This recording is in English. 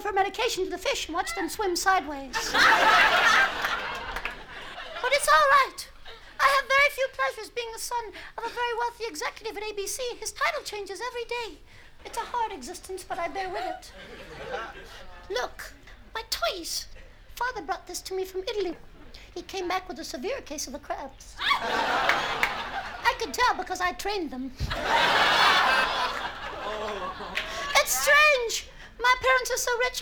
for medication to the fish and watch them swim sideways. But it's all right. I have very few pleasures being the son of a very wealthy executive at ABC. His title changes every day. It's a hard existence, but I bear with it. Look, my toys. Father brought this to me from Italy. He came back with a severe case of the crabs. I could tell because I trained them. It's strange. My parents are so rich,